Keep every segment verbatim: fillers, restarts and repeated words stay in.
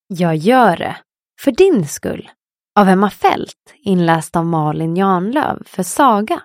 Jag gör det, för din skull, av Emma Fält, inläst av Malin Janlöv för Saga.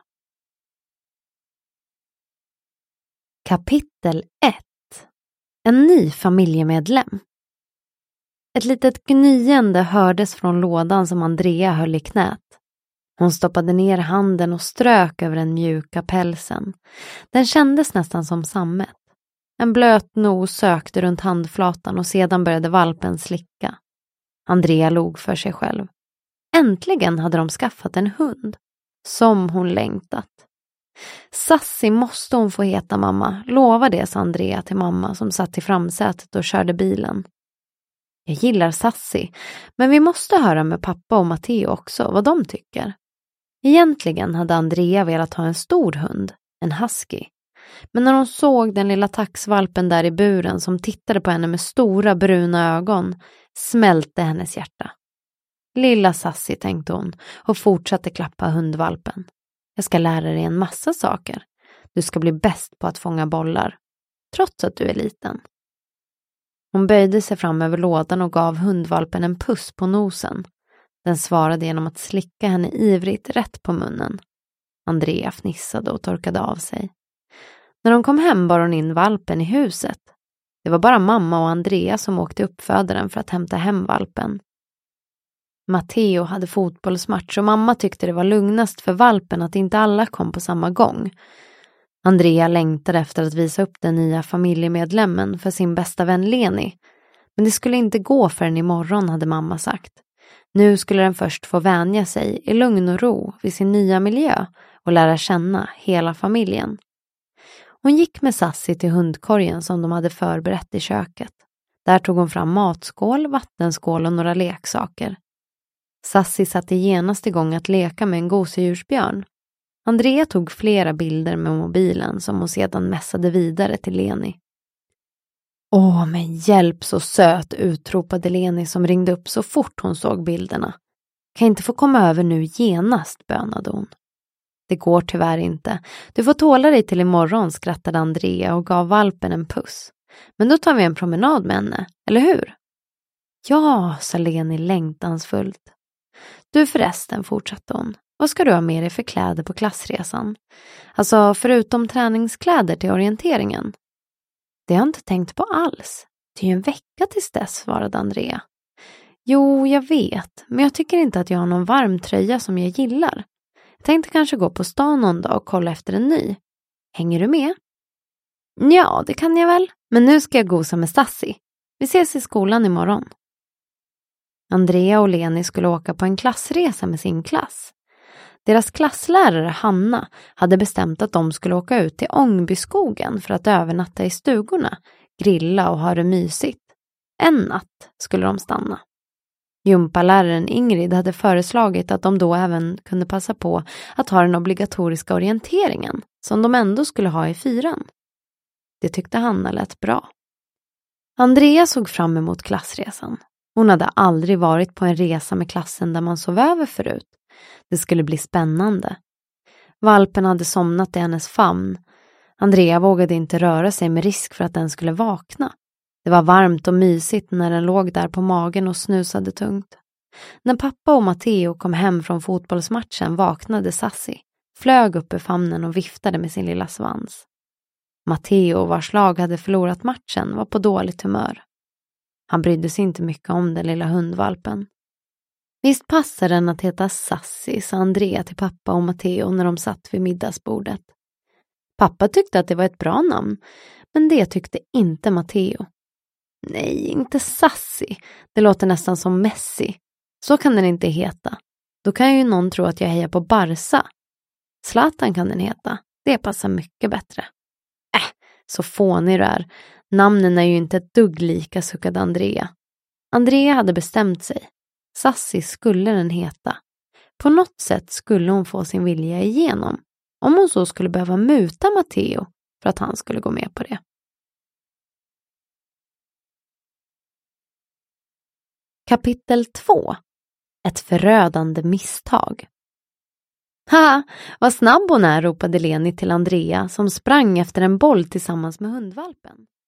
Kapitel ett. En ny familjemedlem. Ett litet gnyende hördes från lådan som Andrea höll i knät. Hon stoppade ner handen och strök över den mjuka pälsen. Den kändes nästan som sammet. En blöt nos sökte runt handflatan och sedan började valpen slicka. Andrea log för sig själv. Äntligen hade de skaffat en hund. Som hon längtat. Sassi måste hon få heta, mamma. Lova det, sa Andrea till mamma som satt i framsätet och körde bilen. Jag gillar Sassi, men vi måste höra med pappa och Matteo också vad de tycker. Egentligen hade Andrea velat ha en stor hund, en husky. Men när hon såg den lilla taxvalpen där i buren som tittade på henne med stora bruna ögon smälte hennes hjärta. Lilla Sassi, tänkte hon och fortsatte klappa hundvalpen. Jag ska lära dig en massa saker. Du ska bli bäst på att fånga bollar, trots att du är liten. Hon böjde sig fram över lådan och gav hundvalpen en puss på nosen. Den svarade genom att slicka henne ivrigt rätt på munnen. Andrea fnissade och torkade av sig. När de kom hem bar hon in valpen i huset. Det var bara mamma och Andrea som åkte uppfödaren för att hämta hem valpen. Matteo hade fotbollsmatch och mamma tyckte det var lugnast för valpen att inte alla kom på samma gång. Andrea längtade efter att visa upp den nya familjemedlemmen för sin bästa vän Leni. Men det skulle inte gå förrän imorgon, hade mamma sagt. Nu skulle den först få vänja sig i lugn och ro vid sin nya miljö och lära känna hela familjen. Hon gick med Sassi till hundkorgen som de hade förberett i köket. Där tog hon fram matskål, vattenskål och några leksaker. Sassi satte genast igång att leka med en gosedjursbjörn. Andrea tog flera bilder med mobilen som hon sedan mässade vidare till Leni. Åh, men hjälp, så söt, utropade Leni som ringde upp så fort hon såg bilderna. Kan inte få komma över nu genast, bönade hon. Det går tyvärr inte. Du får tåla dig till imorgon, skrattade Andrea och gav valpen en puss. Men då tar vi en promenad med henne, eller hur? Ja, sa Leni längtansfullt. Du förresten, fortsatte hon. Vad ska du ha med dig för kläder på klassresan? Alltså förutom träningskläder till orienteringen. Det har jag inte tänkt på alls. Det är ju en vecka tills dess, svarade Andrea. Jo, jag vet. Men jag tycker inte att jag har någon varm tröja som jag gillar. Jag tänkte kanske gå på stan någon dag och kolla efter en ny. Hänger du med? Ja, det kan jag väl. Men nu ska jag gosa med Sassi. Vi ses i skolan imorgon. Andrea och Leni skulle åka på en klassresa med sin klass. Deras klasslärare Hanna hade bestämt att de skulle åka ut till Ångbyskogen för att övernatta i stugorna, grilla och ha det mysigt. En natt skulle de stanna. Gympaläraren Ingrid hade föreslagit att de då även kunde passa på att ha den obligatoriska orienteringen som de ändå skulle ha i fyran. Det tyckte Hanna lät bra. Andrea såg fram emot klassresan. Hon hade aldrig varit på en resa med klassen där man sov över förut. Det skulle bli spännande. Valpen hade somnat i hennes famn. Andrea vågade inte röra sig med risk för att den skulle vakna. Det var varmt och mysigt när den låg där på magen och snusade tungt. När pappa och Matteo kom hem från fotbollsmatchen vaknade Sassi, flög upp i famnen och viftade med sin lilla svans. Matteo, vars lag hade förlorat matchen, var på dåligt humör. Han brydde sig inte mycket om den lilla hundvalpen. Visst passar den att heta Sassi, sa Andrea till pappa och Matteo när de satt vid middagsbordet. Pappa tyckte att det var ett bra namn, men det tyckte inte Matteo. Nej, inte Sassi. Det låter nästan som Messi. Så kan den inte heta. Då kan ju någon tro att jag hejar på Barca. Zlatan kan den heta. Det passar mycket bättre. Äh, så fånig du är. Namnen är ju inte ett dugg lika, suckade Andrea. Andrea hade bestämt sig. Sassi skulle den heta. På något sätt skulle hon få sin vilja igenom. Om hon så skulle behöva muta Matteo för att han skulle gå med på det. Kapitel två. Ett förödande misstag. Ha, vad snabb hon är, ropade Leni till Andrea som sprang efter en boll tillsammans med hundvalpen.